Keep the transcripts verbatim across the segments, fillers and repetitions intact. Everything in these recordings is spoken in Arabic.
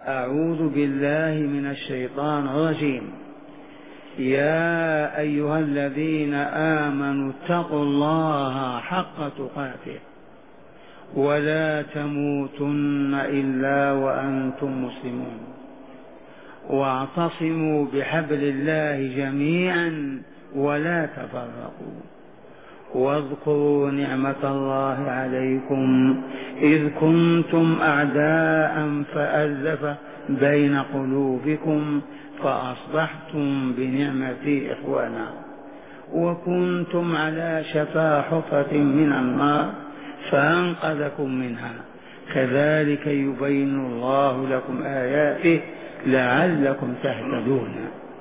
أعوذ بالله من الشيطان الرجيم. يا أيها الذين آمنوا اتقوا الله حق تقاته ولا تموتن إلا وأنتم مسلمون واعتصموا بحبل الله جميعا ولا تفرقوا واذكروا نعمة الله عليكم إذ كنتم أعداء فألف بين قلوبكم فأصبحتم بنعمتي إخوانا وكنتم على شفا حفرة من النار فأنقذكم منها كذلك يبين الله لكم آياته لعلكم تهتدون.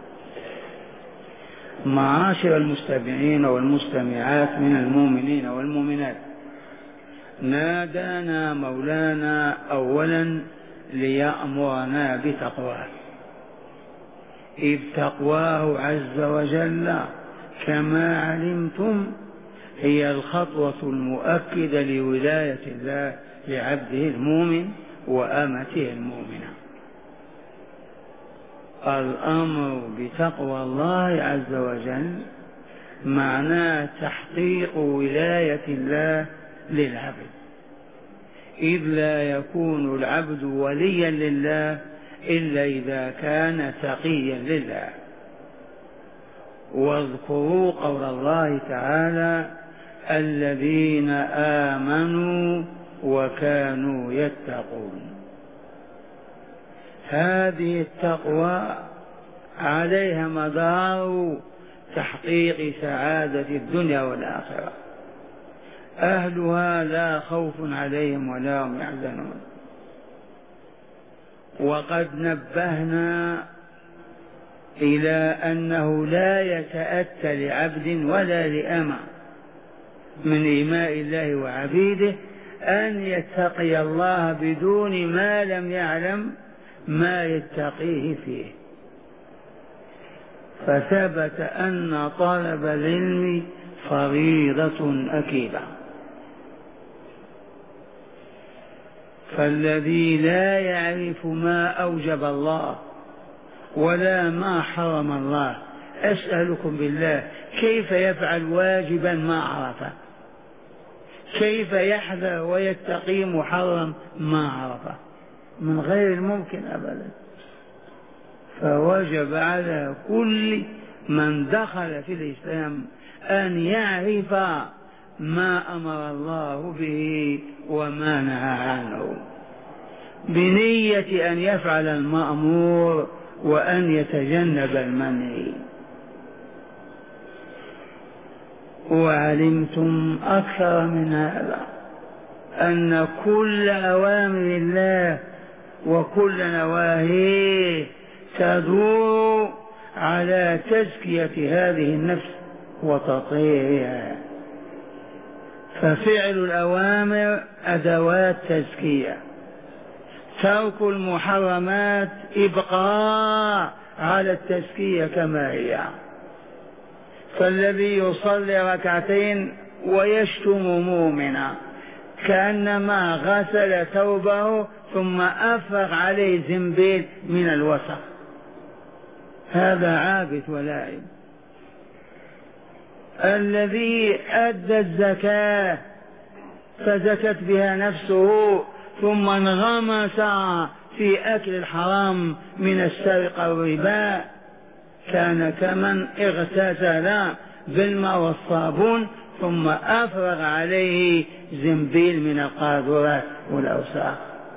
معاشر المستمعين والمستمعات من المؤمنين والمؤمنات، نادانا مولانا أولا ليأمرنا بتقواه، إذ تقواه عز وجل كما علمتم هي الخطوة المؤكدة لولاية الله لعبده المؤمن وأمته المؤمنة. الأمر بتقوى الله عز وجل معناه تحقيق ولاية الله للعبد، إذ لا يكون العبد وليا لله إلا إذا كان تقيا لله. واذكروا قول الله تعالى الذين آمنوا وكانوا يتقون. هذه التقوى عليها مدار تحقيق سعادة الدنيا والآخرة، أهلها لا خوف عليهم ولا هم يحزنون. وقد نبهنا إلى أنه لا يتأتى لعبد ولا لأمة من إيماء الله وعبيده أن يتقي الله بدون ما لم يعلم ما يتقيه فيه. فثبت أن طلب العلم فريضة أكيدة، فالذي لا يعرف ما أوجب الله ولا ما حرم الله أسألكم بالله كيف يفعل واجبا ما عرفه؟ كيف يحذر ويتقي محرم ما عرفه؟ من غير الممكن أبدا. فوجب على كل من دخل في الإسلام أن يعرف ما أمر الله به وما نهى عنه بنية أن يفعل المأمور وأن يتجنب المنهي. وعلمتم أكثر من هذا أن كل أوامر الله وكل نواهيه تدور على تزكية هذه النفس وتطهيرها. ففعل الأوامر أدوات تزكية، ترك المحرمات إبقاء على التزكية كما هي. فالذي يصلي ركعتين ويشتم مؤمنا كأنما غسل ثوبه ثم أفرغ عليه زنبيل من الوسخ، هذا عابث ولاعب. الذي أدى الزكاة فزكت بها نفسه ثم انغمس في أكل الحرام من السرقة والربا كان كمن اغتسل بالماء والصابون ثم أفرغ عليه زنبيل من القاذورات والأوساخ.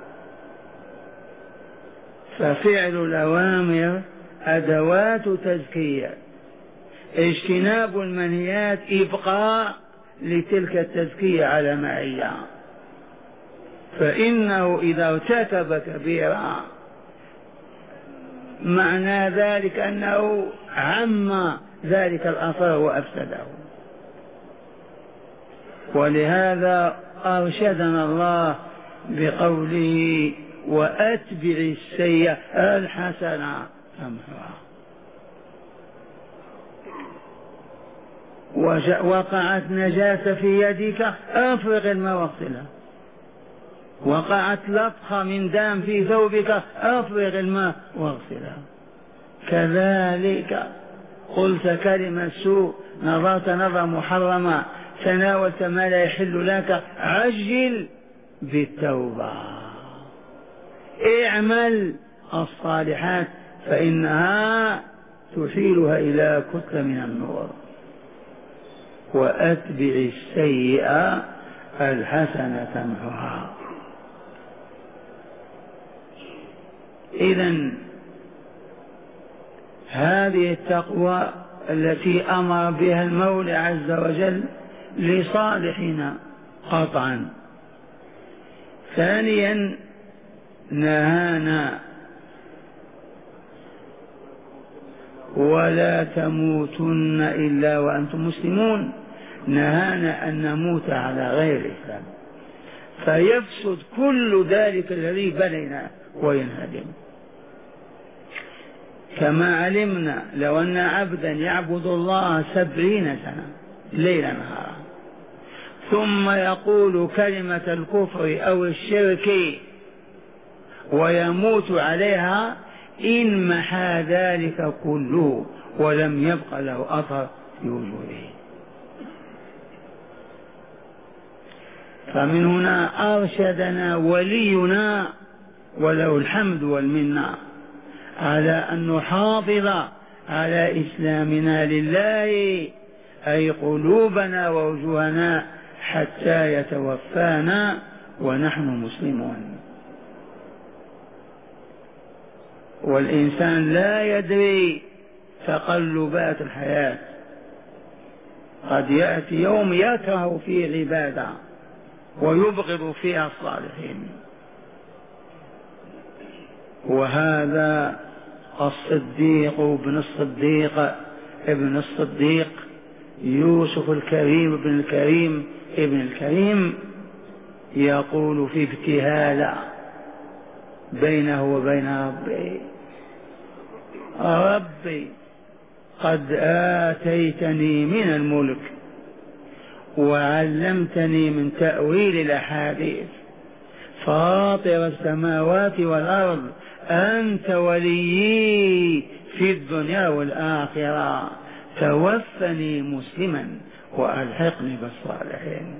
ففعل الأوامر أدوات تزكية، اجتناب المنهيات إبقاء لتلك التزكية على ما هي. فإنه إذا ارتكب كبيرا معنى ذلك أنه عم ذلك الأثر وأفسده. ولهذا أرشدنا الله بقوله وأتبع السيئة الحسنة تمحها. وقعت نجاسة في يدك أفرغ الماء واغسلها وقعت لطخة من دم في ثوبك أفرغ الماء واغسلها. كذلك قلت كلمة سوء، نظرت نظرة محرمة، تناولت ما لا يحل لك، عجل بالتوبة، اعمل الصالحات فإنها تحيلها إلى كتلة من النور. وأتبع السيئة الحسنة تمحها. إذن هذه التقوى التي أمر بها المولى عز وجل لصالحنا قطعا. ثانيا نهانا ولا تموتن إلا وأنتم مسلمون، نهانا أن نموت على غير الإسلام فيفسد كل ذلك الذي بنيناه وينهدم. كما علمنا لو أن عبدا يعبد الله سبعين سنة ليلا نهارا ثم يقول كلمة الكفر أو الشرك ويموت عليها إن محى ذلك كله ولم يبق له أثر في وجوده. فمن هنا أرشدنا ولينا وله الحمد والمنة على أن نحافظ على إسلامنا لله، أي قلوبنا ووجوهنا حتى يتوفانا ونحن مسلمون. والإنسان لا يدري تقلبات الحياة، قد يأتي يوم يكره فيه العبادة ويبغض فيها الصالحين. وهذا الصديق ابن الصديق ابن الصديق يوسف الكريم ابن الكريم ابن الكريم يقول في ابتهال بينه وبين ربه: ربي قد آتيتني من الملك وعلمتني من تأويل الأحاديث، فاطر السماوات والأرض، أنت وليي في الدنيا والآخرة، توفني مسلما وألحقني بالصالحين.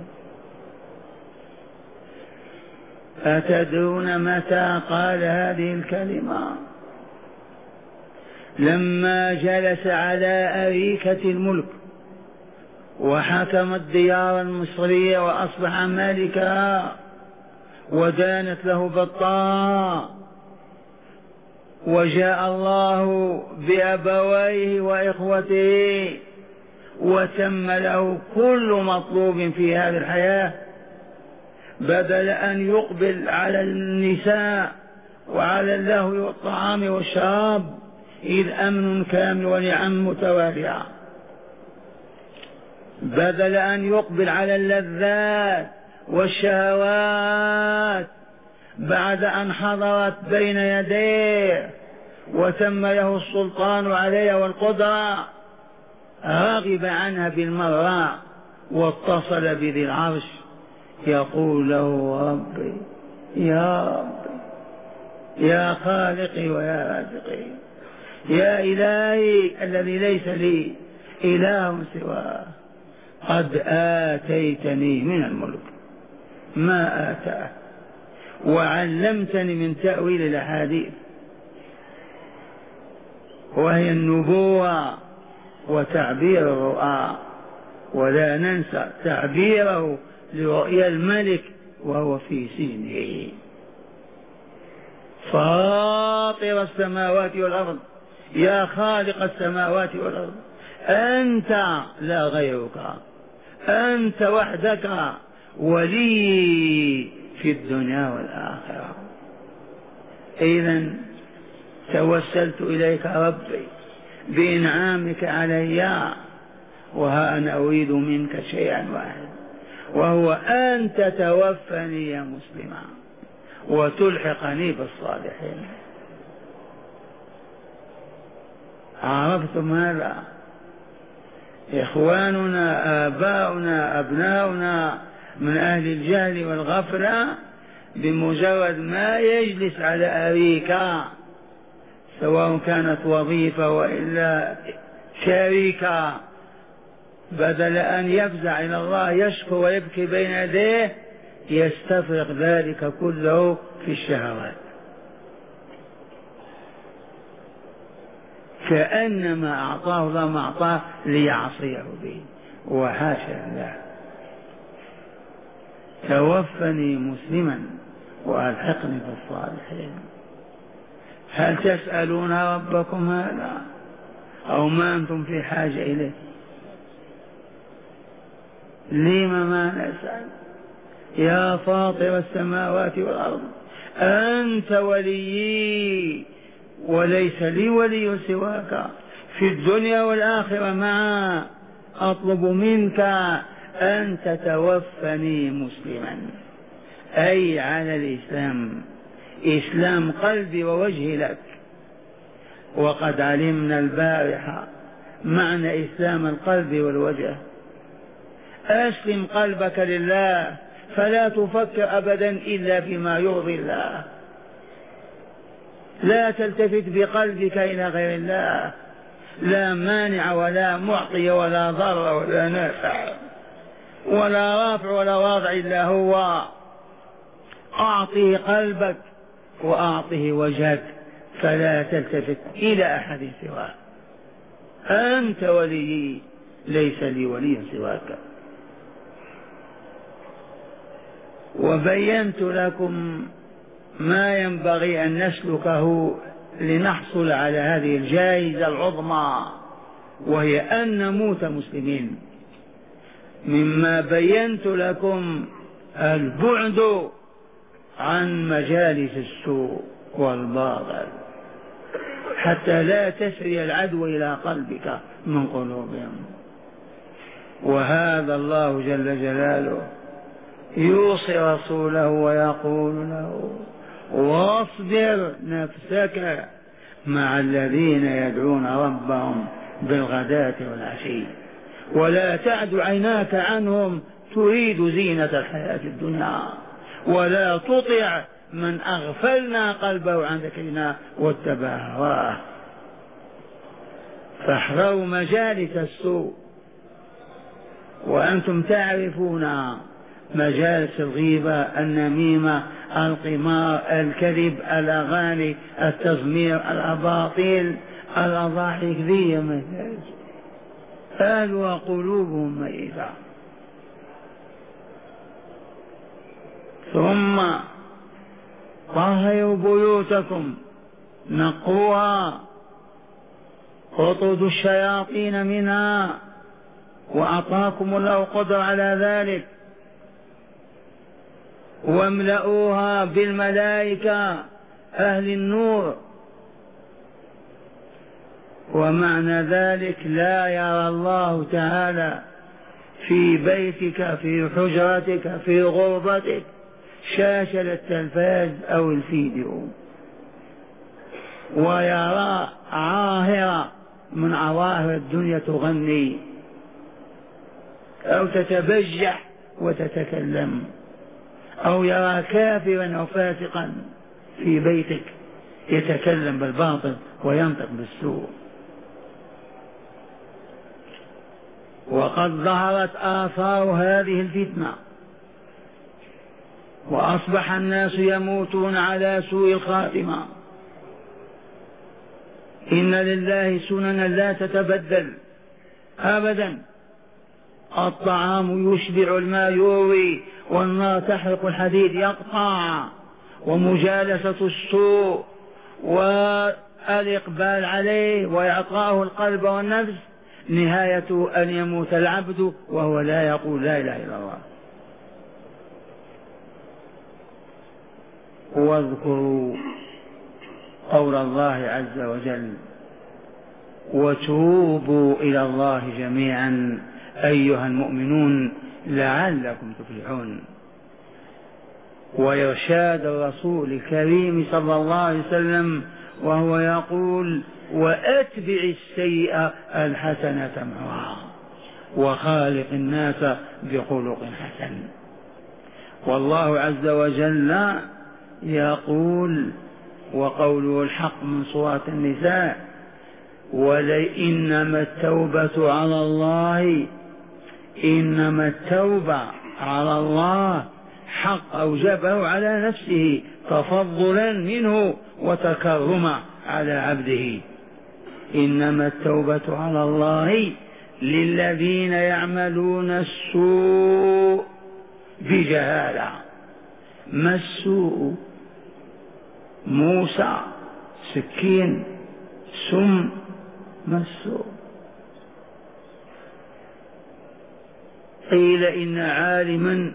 أتدرون متى قال هذه الكلمة؟ لما جلس على أريكة الملك وحكم الديار المصرية وأصبح مالكا ودانت له بالطاعة، وجاء الله بأبويه وإخوته وتم له كل مطلوب في هذه الحياة، بدل أن يقبل على النساء وعلى اللهو والطعام والشراب إذ أمن كامل ونعم متوالية، بدل أن يقبل على اللذات والشهوات بعد أن حضرت بين يديه وتم له السلطان عليها والقدرة، رغب عنها بالمرة واتصل بذي العرش يقول له: ربي يا ربي يا خالقي ويا رازقي يا إلهي الذي ليس لي إله سواه، قد آتيتني من الملك ما آتاه وعلمتني من تأويل الأحاديث وهي النبوة وتعبير الرؤى، ولا ننسى تعبيره لرؤيا الملك وهو في سجنه: فاطر السماوات والأرض يا خالق السماوات والأرض، أنت لا غيرك، أنت وحدك ولي في الدنيا والآخرة. إذن توسلت إليك ربي بإنعامك علي، وها أنا أريد منك شيئا واحد، وهو أن تتوفني يا مسلما وتلحقني بالصالحين. عرفتم هذا؟ إخواننا آباؤنا أبناؤنا من أهل الجهل والغفلة بمجرد ما يجلس على أريكة، سواء كانت وظيفة وإلا شركة، بدل أن يفزع إلى الله يشكو ويبكي بين يديه يستفرغ ذلك كله في الشهوات، كأنما أعطاه الله ما أعطاه ليعصيه به، وحاشا الله. توفني مسلما وألحقني بالصالحين. هل تسألون ربكم هذا أو ما أنتم في حاجة إليه؟ لما ما نسأل؟ يا فاطر السماوات والأرض أنت وليي وليس لي ولي سواك في الدنيا والآخرة معا، أطلب منك أن تتوفني مسلما، أي على الإسلام، إسلام قلبي ووجهي لك. وقد علمنا البارحة معنى إسلام القلب والوجه. أسلم قلبك لله، فلا تفكر أبدا إلا بما يرضي الله، لا تلتفت بقلبك إلى غير الله، لا مانع ولا معطي ولا ضر ولا نافع ولا رافع ولا واضع إلا هو. أعطه قلبك وأعطه وجهك، فلا تلتفت إلى أحد سواه. أنت وليي ليس لي ولي سواك. وبينت لكم ما ينبغي أن نسلكه لنحصل على هذه الجائزة العظمى، وهي أن نموت مسلمين. مما بينت لكم البعد عن مجالس السوء والباطل، حتى لا تسري العدو إلى قلبك من قلوبهم. وهذا الله جل جلاله يوصي رسوله ويقول له: واصبر نفسك مع الذين يدعون ربهم بالغداة والعشي ولا تعد عيناك عنهم تريد زينة الحياة الدنيا ولا تطع من أغفلنا قلبه عن ذكرنا واتبع هواه. فاحذروا مجالس السوء. وأنتم تعرفون مجالس الغيبة، النميمة، القمار، الكذب، الأغاني، التزمير، الأباطيل، الأضاحك، ذي مجالس. قالوا وقلوبهم ميتة. ثم طهروا بيوتكم، نقوها، اطردوا الشياطين منها، وأعطاكم الله قدرة على ذلك، واملؤوها بالملائكة أهل النور. ومعنى ذلك لا يرى الله تعالى في بيتك، في حجرتك، في غرفتك شاشة التلفاز أو الفيديو، ويرى عاهرة من عواهر الدنيا تغني أو تتبجح وتتكلم، أو يرى كافرا أو فاسقا في بيتك يتكلم بالباطل وينطق بالسوء. وقد ظهرت آثار هذه الفتنة، وأصبح الناس يموتون على سوء الخاتمة. إن لله سننا لا تتبدل أبدا. الطعام يشبع الماء يروي، والنار تحرق الحديد يقطع. ومجالسة السوء والإقبال عليه وإعطاءه القلب والنفس نهاية أن يموت العبد وهو لا يقول لا إله إلا الله. واذكروا قول الله عز وجل: وتوبوا إلى الله جميعا أيها المؤمنون لعلكم تفلحون. وإرشاد الرسول الكريم صلى الله عليه وسلم وهو يقول: وأتبع السيئة الحسنة تمحها وخالق الناس بخلق حسن. والله عز وجل يقول وقوله الحق من سورة النساء: ولئنما التوبة على الله إنما التوبة على الله حق أوجبه على نفسه تفضلا منه وتكرما على عبده. إنما التوبة على الله للذين يعملون السوء بجهالة. ما السوء؟ موسى، سكين، سم، ما السوء؟ قيل إن عالما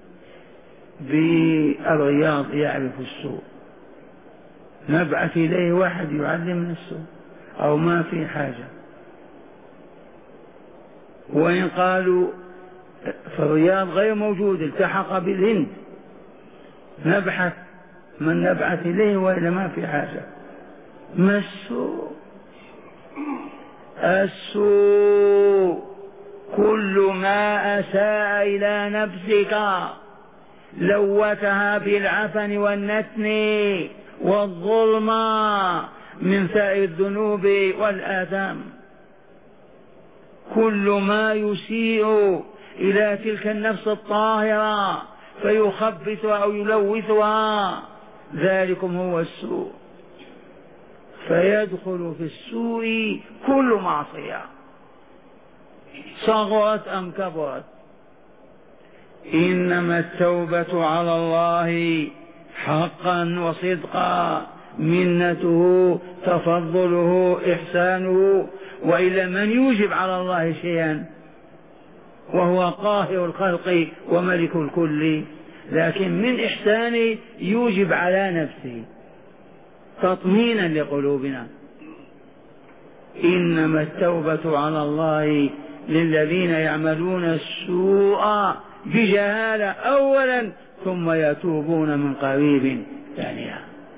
بالرياض يعرف السوء، نبعث إليه واحد يعلمنا السوء أو ما في حاجة. وإن قالوا في الرياض غير موجود التحق بالهند، نبحث من نبعث إليه وإلا ما في حاجة. ما السوء؟ السوء كل ما أساء إلى نفسك لوثها بالعفن والنتن والظلم من سائر الذنوب والآثام. كل ما يسيء إلى تلك النفس الطاهرة فيخبثها أو يلوثها ذلكم هو السوء. فيدخل في السوء كل معصية صغرت أم كبرت. إنما التوبة على الله حقا وصدقا منته تفضله إحسانه، وإلا من يوجب على الله شيئا وهو قاهر الخلق وملك الكل، لكن من إحسانه يوجب على نفسه تطمينا لقلوبنا. إنما التوبة على الله للذين يعملون السوء بجهالة أولا ثم يتوبون من قريب ثانيا.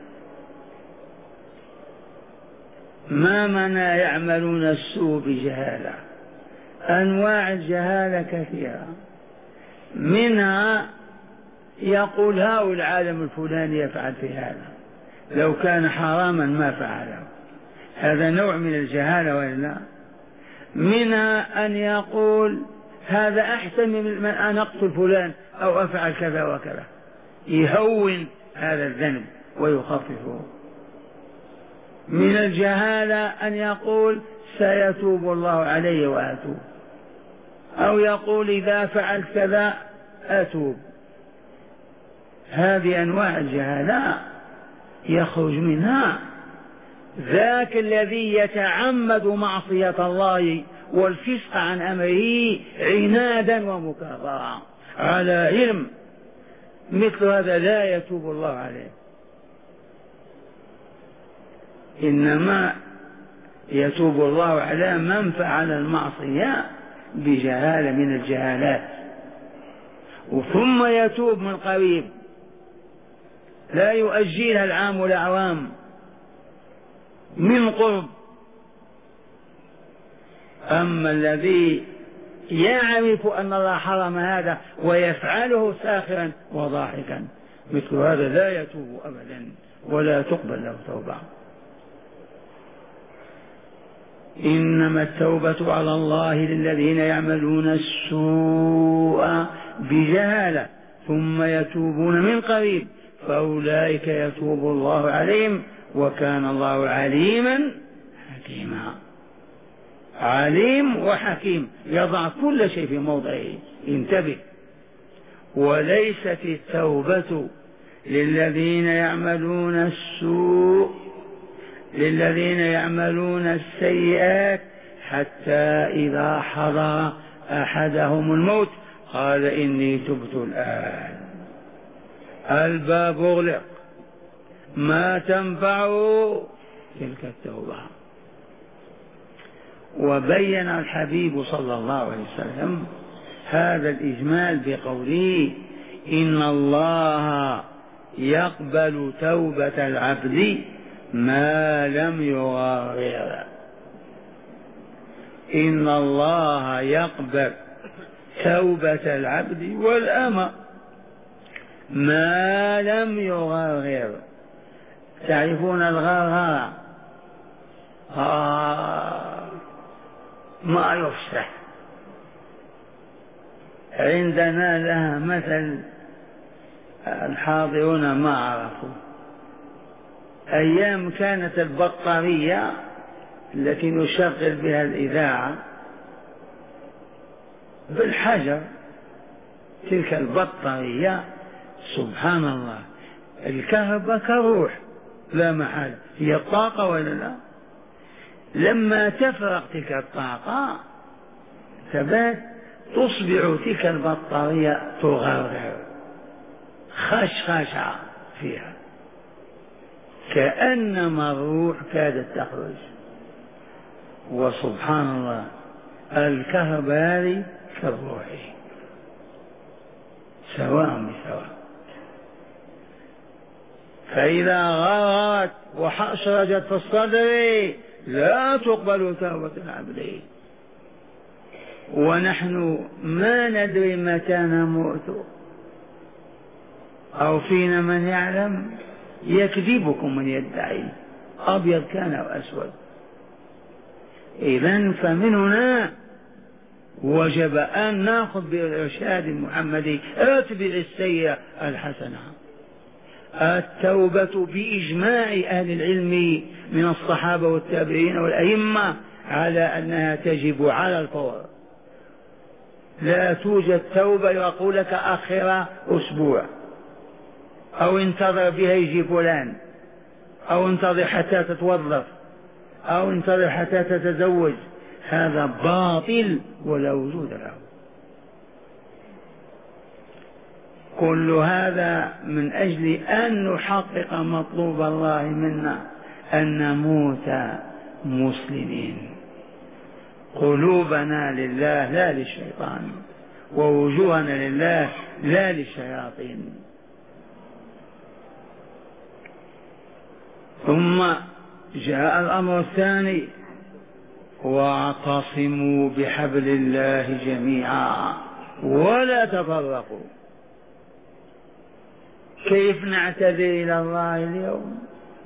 ما معنى يعملون السوء بجهالة؟ أنواع الجهالة كثيرة، منها يقول هؤلاء العالم الفلاني يفعل في هذا، لو كان حراما ما فعله، هذا نوع من الجهالة وإلا. منها أن يقول هذا أحسن من أن أقتل فلان أو أفعل كذا وكذا، يهون هذا الذنب ويخففه. من الجهالة أن يقول سيتوب الله علي وأتوب، أو يقول إذا فعلت كذا أتوب. هذه أنواع الجهالة يخرج منها ذاك الذي يتعمد معصية الله والفسق عن أمره عنادا ومكابرة على علم، مثل هذا لا يتوب الله عليه، إنما يتوب الله على من فعل المعصية بجهالة من الجهالات، ثم يتوب من قريب لا يؤجلها العام والأعوام، من قرب. أما الذي يعرف أن الله حرم هذا ويفعله ساخرا وضاحكا مثل هذا لا يتوب أبدا ولا تقبل له توبة. إنما التوبة على الله للذين يعملون السوء بجهالة ثم يتوبون من قريب فأولئك يتوب الله عليهم وكان الله عليما حكيما. عليم وحكيم يضع كل شيء في موضعه. انتبه، وليست التوبة للذين يعملون السوء للذين يعملون السيئات حتى إذا حضر أحدهم الموت قال إني تبت الآن. الباب أغلق، ما تنفع تلك التوبة. وبين الحبيب صلى الله عليه وسلم هذا الإجمال بقوله إن الله يقبل توبة العبد ما لم يغرر. إن الله يقبل توبة العبد والأمة ما لم يغرغر. تعرفون الغرغرة؟ آه ما يفسح. عندنا لها مثل الحاضرون ما عرفوا. أيام كانت البطارية التي نشغل بها الإذاعة بالحجر، تلك البطارية سبحان الله الكهرباء كروح لا محال، هي الطاقة ولا لا؟ لما تفرغ تلك الطاقة ثبات تصبح تلك البطارية تغرغر خشخشة فيها كأنما الروح كادت تخرج. وسبحان الله الكهرباء كالروح سواء بسواء. فإذا غرغرت وحشرجت في الصدر لا تقبل توبة العبد. ونحن ما ندري متى نموت، أو فينا من يعلم. يكذبكم من يدعي، أبيض كان أو أسود. إذن فمن هنا وجب أن نأخذ بالإرشاد المحمدي اتبع السيئة الحسنة. التوبة بإجماع أهل العلم من الصحابة والتابعين والأئمة على أنها تجب على الفور. لا توجد توبة يقول لك أخر أسبوع، أو انتظر بها يجي فلان، أو انتظر حتى تتوظف، أو انتظر حتى تتزوج. هذا باطل ولا وجود له. كل هذا من أجل أن نحقق مطلوب الله منا، أن نموت مسلمين، قلوبنا لله لا للشيطان، ووجوهنا لله لا للشياطين. ثم جاء الأمر الثاني: واعتصموا بحبل الله جميعا ولا تفرقوا. كيف نعتذر إلى الله اليوم؟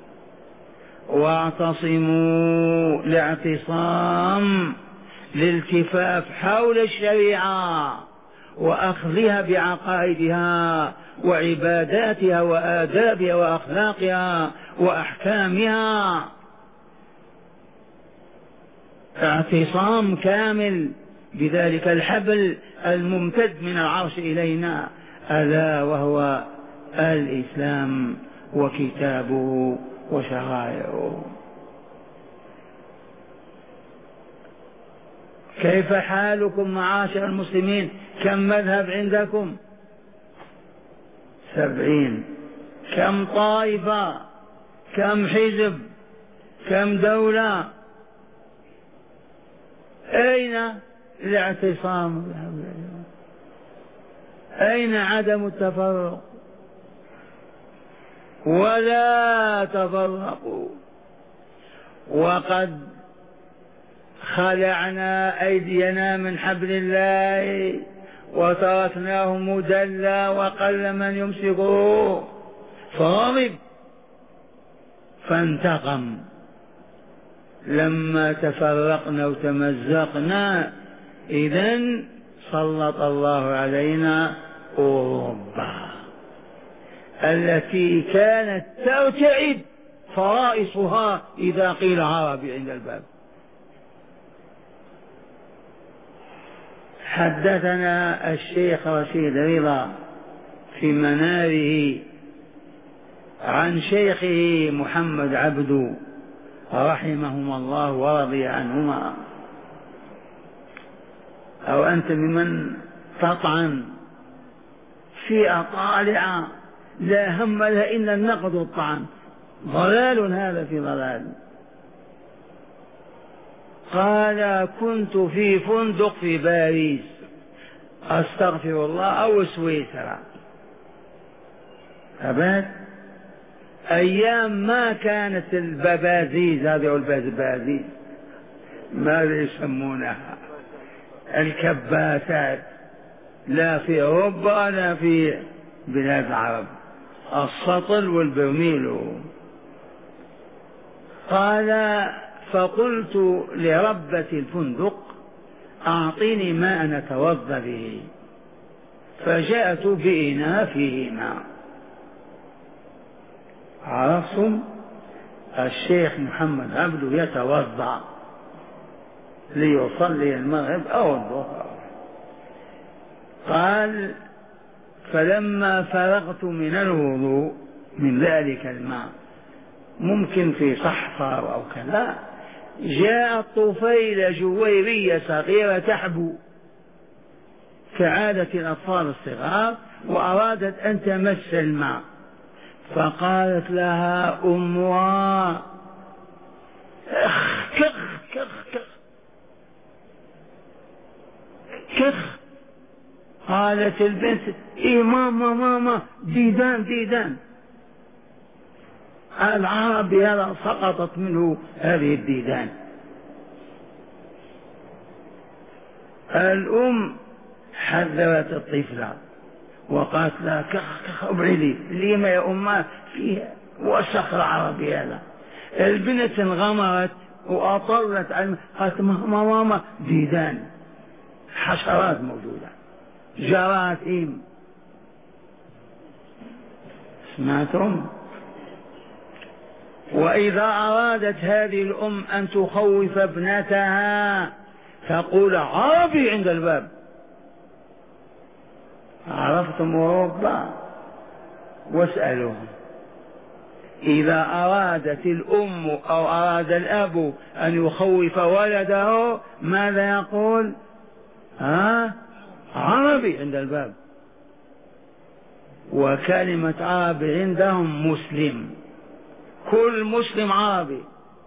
واعتصموا لاعتصام للالتفاف حول الشريعة وأخذها بعقائدها وعباداتها وآدابها وأخلاقها وأحكامها، اعتصام كامل بذلك الحبل الممتد من العرش إلينا، ألا وهو الإسلام وكتابه وشرائعه. كيف حالكم معاشر المسلمين؟ كم مذهب عندكم؟ سبعين. كم طائفة؟ كم حزب؟ كم دولة؟ أين الاعتصام؟ أين عدم التفرق؟ ولا تفرقوا. وقد خلعنا أيدينا من حبل الله وتركناه مدلى وقل من يمسكه، فغضب فانتقم لما تفرقنا وتمزقنا. إذن سلط الله علينا أوروبا التي كانت ترتعد فرائصها إذا قيل عربي عند الباب. حدثنا الشيخ رشيد رضا في مناره عن شيخه محمد عبدو رحمهما الله ورضي عنهما: أو أنت ممن تطعن في أطالع لا هم لها إلا النقد والطعن، ضلال هذا في ضلال. قال: كنت في فندق في باريس، أستغفر الله، أو سويسرا، أبد أيام ما كانت الببازيز، هذه الببازيز ماذا يسمونها، الكباسات، لا في أوروبا لا في بلاد العرب، السطل والبرميل. قال فقلت لربة الفندق أعطيني ماء نتوضأ به، فجاءت بإناء فيه ماء. عرفتم؟ الشيخ محمد عبده يتوضأ ليصلي المغرب أو الظهر. قال فلما فرغت من الوضوء من ذلك الماء، ممكن في صحفر أو كذا، جاءت طفيلة جويرية صغيرة تحبو كعادة الأطفال الصغار، وأرادت أن تمس الماء، فقالت لها أمها كخ كخ كخ كخ كخ. قالت البنت إيه ماما ماما ديدان ديدان. العربي هذا سقطت منه هذه الديدان. الأم حذرت الطفلة وقالت لها كخ كخ ابعدي، لما يا أمه فيها وسخ العربي هذا. البنت انغمرت وأطلت على، قالت ماما ماما ديدان، حشرات موجودة، جراثيم. سمعتم؟ وإذا أرادت هذه الأم أن تخوف ابنتها تقول عربي عند الباب. عرفتم أوروبا؟ واسألوهم. إذا أرادت الأم أو أراد الأب أن يخوف ولده ماذا يقول؟ ها؟ عربي عند الباب. وكلمة عربي عندهم مسلم، كل مسلم عربي،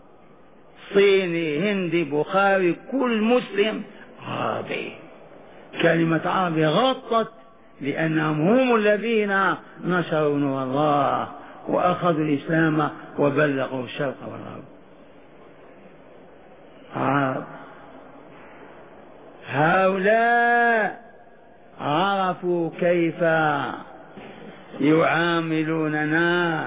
صيني هندي بخاري، كل مسلم عربي. كلمة عربي غطت، لأنهم هم الذين نشروا نور الله وأخذوا الإسلام وبلغوا الشرق والغرب. عرب. هؤلاء عرفوا كيف يعاملوننا،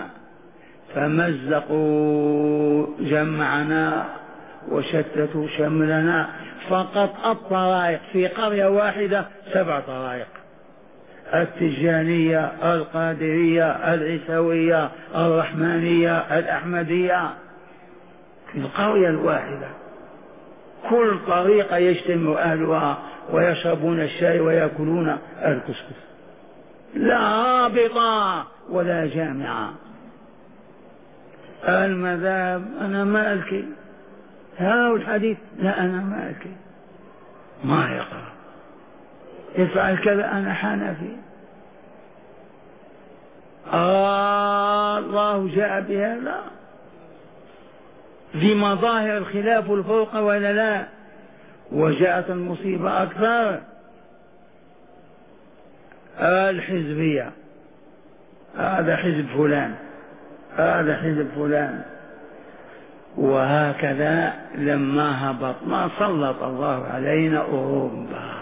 فمزقوا جمعنا وشتتوا شملنا. فقط الطرائق في قرية واحدة سبع طرائق: التجانية، القادرية، العيسوية، الرحمانية، الأحمدية، في القرية الواحدة. كل طريقة يجتمع أهلها ويشربون الشاي ويأكلون الكسكس، لا رابطة ولا جامعة. المذهب أنا مالكي، ها الحديث لا أنا مالكي، ما يقرأ، افعل كذا أنا حنفي. آه الله جاء بهذا ذي مظاهر الخلاف والفرق ولا لا؟ وجاءت المصيبة أكثر، الحزبية، هذا حزب فلان، هذا حزب فلان، وهكذا لما هبطنا سلط الله علينا أوروبا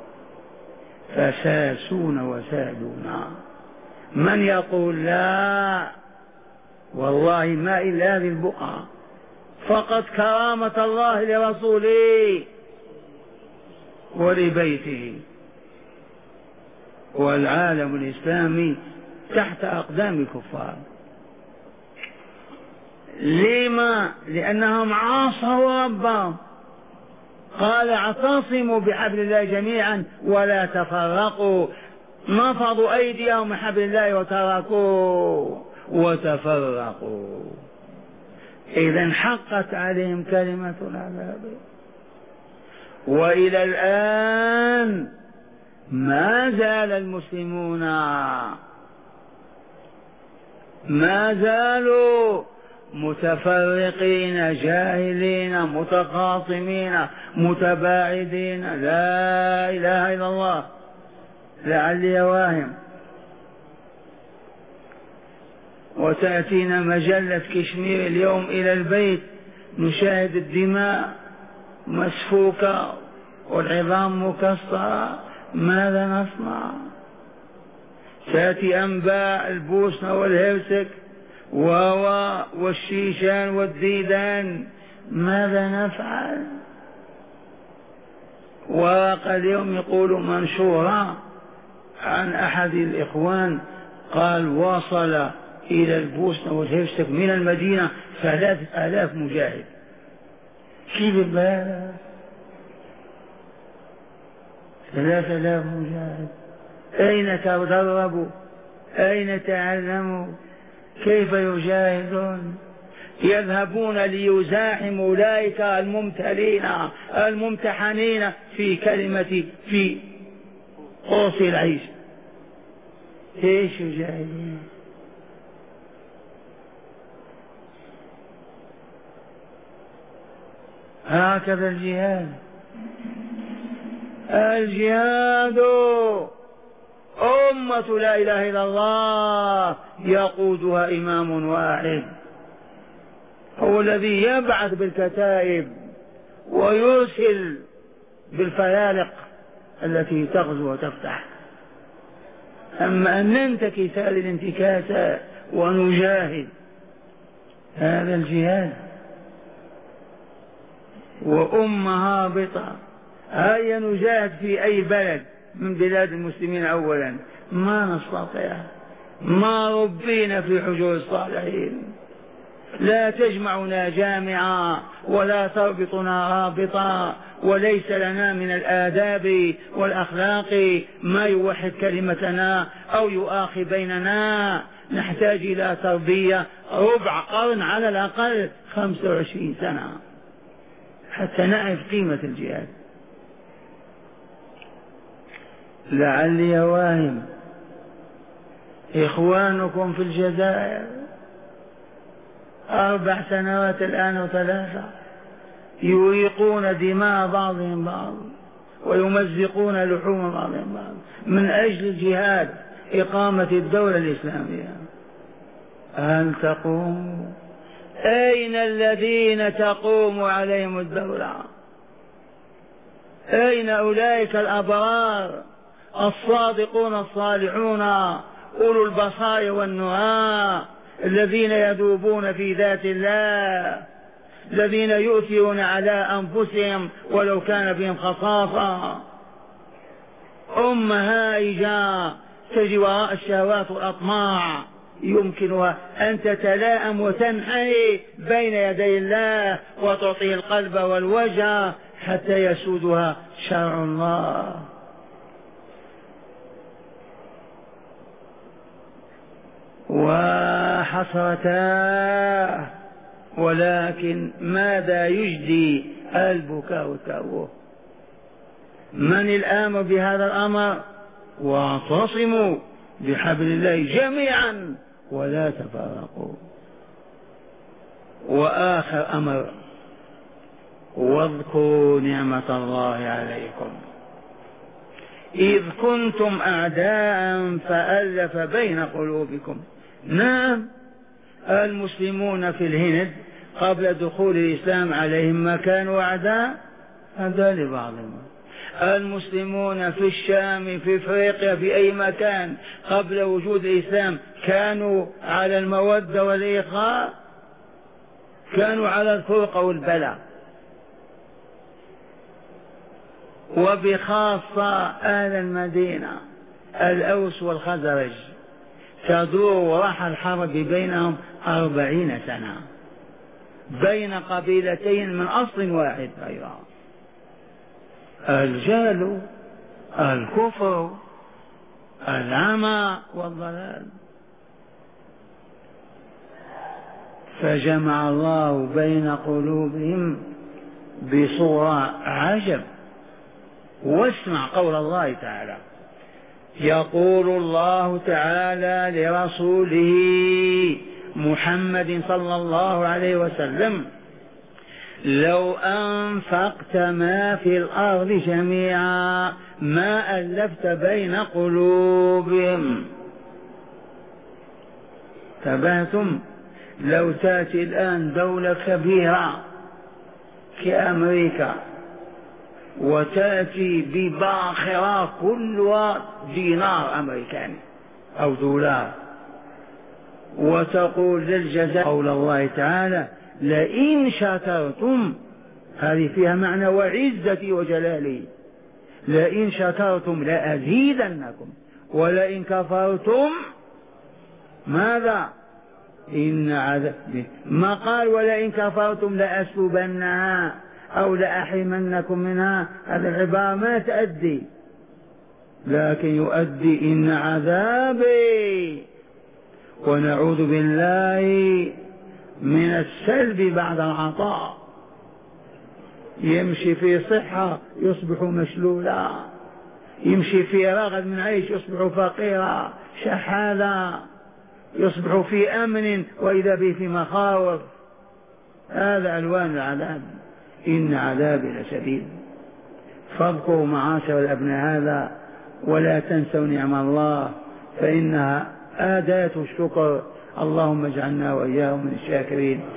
فساسونا وسادونا. من يقول لا والله ما إلا هذه البقعة فقط كرامة الله لرسوله ولبيته، والعالم الإسلامي تحت أقدام الكفار. لما؟ لأنهم عاصوا ربهم، قال اعتصموا بحبل الله جميعا ولا تفرقوا، نفضوا أيديهم من حبل الله وتركوا وتفرقوا. إذن حقت عليهم كلمة العذاب. وإلى الآن ما زال المسلمون ما زالوا متفرقين جاهلين متخاصمين متباعدين. لا إله إلا الله، لعلي واهم. وتأتينا مجلة كشمير اليوم إلى البيت نشاهد الدماء مسفوكة والعظام مكسرة، ماذا نصنع؟ تأتي أنباء البوسنة والهرسك والشيشان والديدان، ماذا نفعل؟ ورقة اليوم يقول منشورة عن أحد الإخوان قال وصل إلى البوسنة والهرسك من المدينة ثلاثة آلاف مجاهد. كيف بالك؟ ثلاثة آلاف مجاهد، أين تدربوا؟ أين تعلموا؟ كيف يجاهدون؟ يذهبون ليزاحموا أولئك الممتلين الممتحنين في كلمة في قوس العيش. ايش يجاهدون؟ هكذا الجهاد. الجهاد أمة لا إله إلا الله يقودها إمام واحد، هو الذي يبعث بالكتائب ويرسل بالفيالق التي تغزو وتفتح. أما أن ننتكي سائر الانتكاسة ونجاهد، هذا الجهاد. وأمة هابطة، هيا نجاهد في أي بلد من بلاد المسلمين أولا، ما نستطيع، ما ربينا في حجور الصالحين، لا تجمعنا جامعة ولا تربطنا رابطة، وليس لنا من الآداب والأخلاق ما يوحد كلمتنا أو يؤاخي بيننا. نحتاج إلى تربية ربع قرن على الأقل، خمسة وعشرين سنة حتى نعرف قيمة الجهاد. لعلي واهم إخوانكم في الجزائر أربع سنوات الآن وثلاثة يريقون دماء بعضهم بعض ويمزقون لحوم بعضهم بعض من أجل الجهاد، إقامة الدولة الإسلامية. هل تقوم؟ أين الذين تقوم عليهم الدولة؟ أين أولئك الأبرار الصادقون الصالحون أولو البصائر والنهى الذين يذوبون في ذات الله، الذين يؤثرون على أنفسهم ولو كان بهم خصاصة؟ أمة هائجة تجري وراء الشهوات والأطماع، يمكنها أن تتلائم وتنحني بين يدي الله وتعطيه القلب والوجه حتى يسودها شرع الله. وحسرتا، ولكن ماذا يجدي البكاء والتأوه؟ من الآمر بهذا الأمر؟ واعتصموا بحبل الله جميعا ولا تفارقوا. وآخر أمر، واذكروا نعمة الله عليكم إذ كنتم أعداء فألف بين قلوبكم. نعم، المسلمون في الهند قبل دخول الإسلام عليهم ما كانوا أعداء، أعداء لبعضهم. المسلمون في الشام، في افريقيا، في اي مكان قبل وجود الاسلام كانوا على المودة والاخاء، كانوا على الفرقة والبلاء. وبخاصة اهل المدينة الاوس والخزرج تدور وراح الحرب بينهم أربعين سنة بين قبيلتين من اصل واحد ايضا، الجهل، الكفر، العمى والضلال. فجمع الله بين قلوبهم بصورة عجب. واسمع قول الله تعالى، يقول الله تعالى لرسوله محمد صلى الله عليه وسلم: لو أنفقت ما في الأرض جميعا ما ألفت بين قلوبهم. تبهتم؟ لو تأتي الآن دولة كبيرة كأمريكا وتأتي بباخرة كلها دينار أمريكاني أو دولار. وتقول للجزاء قول الله تعالى لئن شكرتم، هذه فيها معنى وعزتي وجلالي، لئن شكرتم لأزيدنكم ولئن كفرتم ماذا؟ إن عذابي. ما قال ولئن كفرتم لأسلبنها أو لأحرمنكم منها، هذه العبارة ما تؤدي، لكن يؤدي إن عذابي. ونعوذ بالله من السلب بعد العطاء، يمشي في صحة يصبح مشلولا، يمشي في رغد من عيش يصبح فقيرا شحاذا، يصبح في أمن وإذا به في مخاوف. هذا ألوان العذاب، إن عذابي لشديد. فاذكروا معاشر الأبناء هذا ولا تنسوا نعم الله، فإنها آداة الشكر. اللهم اجعلنا وإياهم من الشاكرين.